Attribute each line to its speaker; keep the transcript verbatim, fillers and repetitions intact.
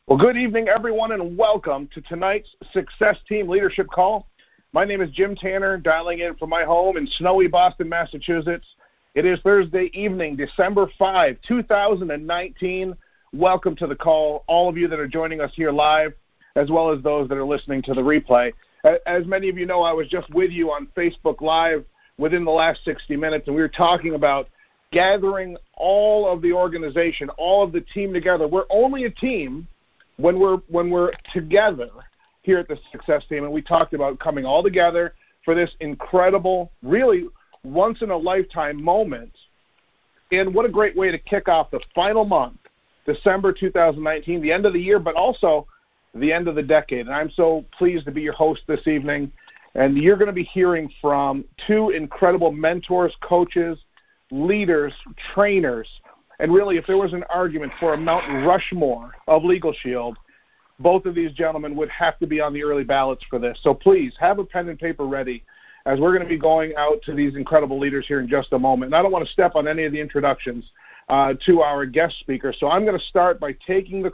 Speaker 1: Well, good evening, everyone, and welcome to tonight's Success Team Leadership Call. My name is Jim Tanner, dialing in from my home in snowy Boston, Massachusetts. It is Thursday evening, December fifth, two thousand nineteen. Welcome to the call, all of you that are joining us here live, as well as those that are listening to the replay. As many of you know, I was just with you on Facebook Live within the last sixty minutes, and we were talking about gathering all of the organization, all of the team together. We're only a team when we're when we're together here at the Success Team, and we talked about coming all together for this incredible, really once-in-a-lifetime moment. And what a great way to kick off the final month, December two thousand nineteen, the end of the year, but also the end of the decade. And I'm so pleased to be your host this evening. And you're going to be hearing from two incredible mentors, coaches, leaders, trainers. And really, if there was an argument for a Mount Rushmore of Legal Shield, both of these gentlemen would have to be on the early ballots for this. So please, have a pen and paper ready, as we're going to be going out to these incredible leaders here in just a moment. And I don't want to step on any of the introductions uh, to our guest speakers. So I'm going to start by taking the